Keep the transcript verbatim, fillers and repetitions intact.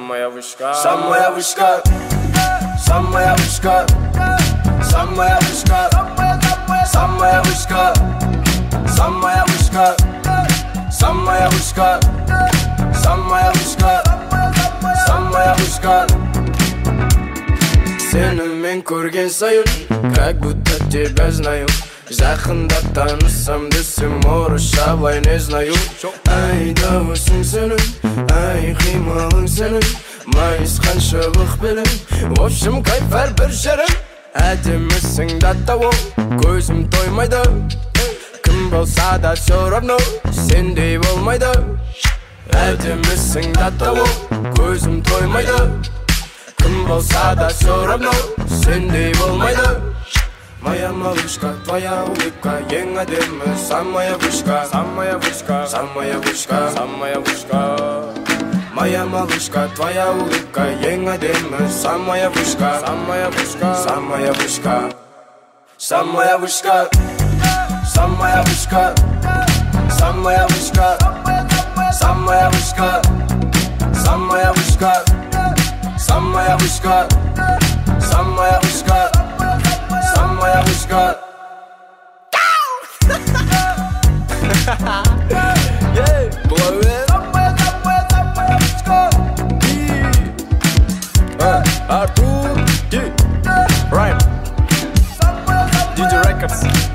Самая вышка, самая вышка, самая вышка, самая вышка, самая вышка, самая вышка, самая вышка, самая вышка, самая вышка. Сені мен көрген сайын, как будто тебя знаю. Жақындап танысам десем, орысша былай не знаю. Ай, дауысың сенің, ай, қимылың сенің, майысқан шыбық белің, в общем, кайф әрбір жерің. Әдемісің даттауы, көзім тоймайды. Кім болса да все равно, сендей болмайды. Әдемісің даттауы, көзім тоймайды. Кім болса да все равно, сендей болмайды. Моя малышка, твоя улыбка, ең әдемі, самая вышка, самая вышка, самая вышка, самая вышка. Моя малышка, твоя улыбка, ең әдемі, самая вышка, самая вышка, самая вышка, самая вышка, самая вышка, самая вышка, самая вышка, самая вышка, самая вышка, самая вышка. Самая вышка. Blow it. Самая вышка. Артур. Right. ди джей Records.